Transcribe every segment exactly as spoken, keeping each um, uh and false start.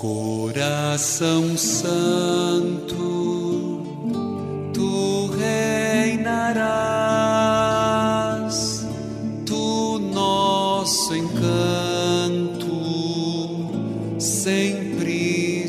Coração Santo, tu reinarás, tu nosso encanto sempre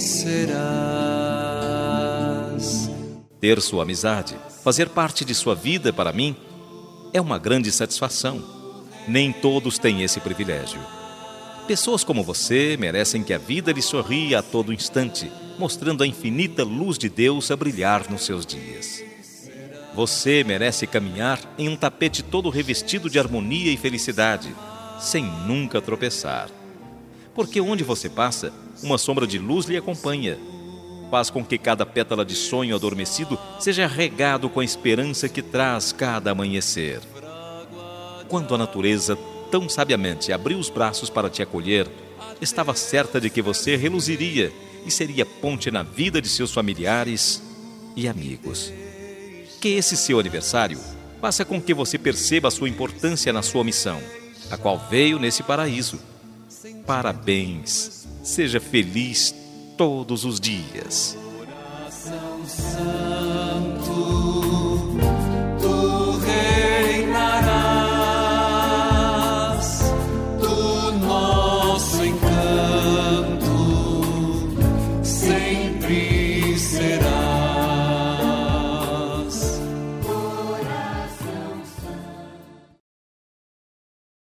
serás. Ter sua amizade, fazer parte de sua vida para mim, é uma grande satisfação. Nem todos têm esse privilégio. Pessoas como você merecem que a vida lhe sorria a todo instante, mostrando a infinita luz de Deus a brilhar nos seus dias. Você merece caminhar em um tapete todo revestido de harmonia e felicidade, sem nunca tropeçar. Porque onde você passa, uma sombra de luz lhe acompanha. Faz com que cada pétala de sonho adormecido seja regado com a esperança que traz cada amanhecer. Quando a natureza tão sabiamente abriu os braços para te acolher, estava certa de que você reluziria e seria ponte na vida de seus familiares e amigos. Que esse seu aniversário faça com que você perceba a sua importância na sua missão, a qual veio nesse paraíso. Parabéns! Seja feliz todos os dias. Coração Santo,